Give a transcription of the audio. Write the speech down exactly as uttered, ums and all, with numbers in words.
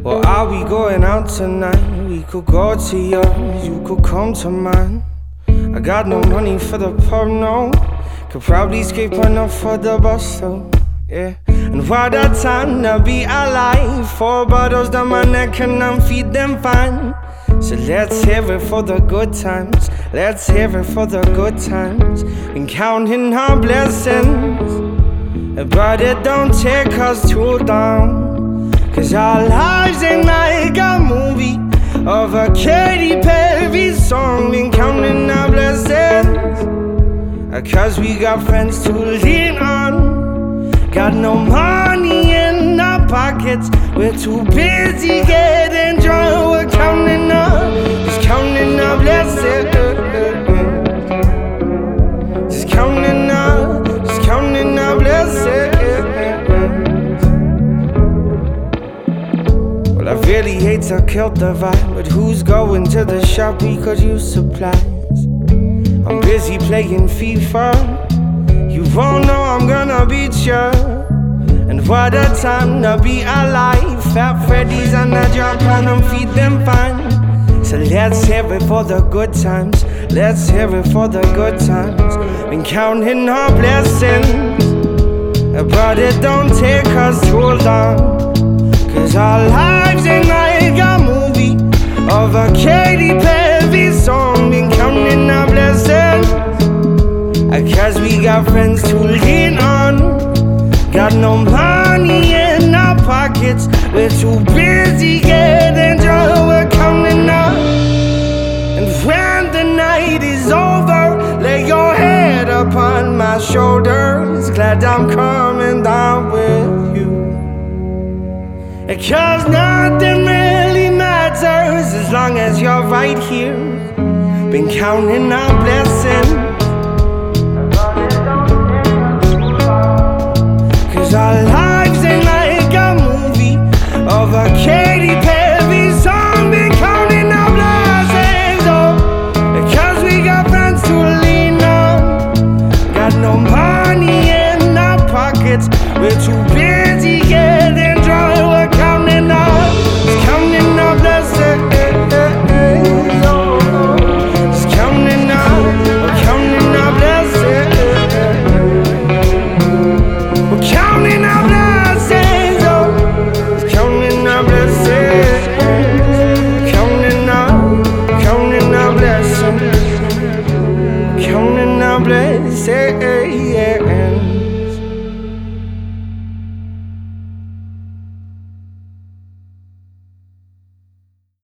Or are we going out tonight? We could go to yours, you could come to mine. I got no money for the pub, no. Could probably scrape enough for the bus though, yeah. And what a time to be alive. Four bottles down my neck and I'm feed them fine. So let's hear it for the good times. Let's hear it for the good times. Been counting our blessings, but it don't take us too long. Cause our lives ain't like a movie of a Katy Perry song. Been counting our blessings, cause we got friends to lean on. Got no money in our pockets, we're too busy getting drunk. We're counting up, just counting our blessings. Just counting up, just counting our blessings. Well, I really hate to kill the vibe, but who's going to the shop? We could use supplies. I'm busy playing FIFA. You won't know I'm gonna beat ya. And what a time to be alive. Fat Freddy's on the drop and I'm feed them fine. So let's hear it for the good times. Let's hear it for the good times. Been counting our blessings, but it don't take us too long. Cause our lives ain't like a movie of a Katy Perry song. Been counting our blessings, cause we got friends to lean on. Got no money in our pockets, we're too busy getting drunk. We're counting up, and when the night is over, lay your head upon my shoulders. Glad I'm coming down with you, cause nothing really matters as long as you're right here. Been counting our blessings, our lives ain't like a movie of a Katy Perry song. Been counting our blessings, oh, cause we got friends to lean on. Got no money in our pockets, we're too busy getting drunk. We're counting up, just counting our blessings, oh, just counting up, we're counting our blessings. Counting our blessings, oh, counting our blessings, counting our, counting our blessings, counting our blessings.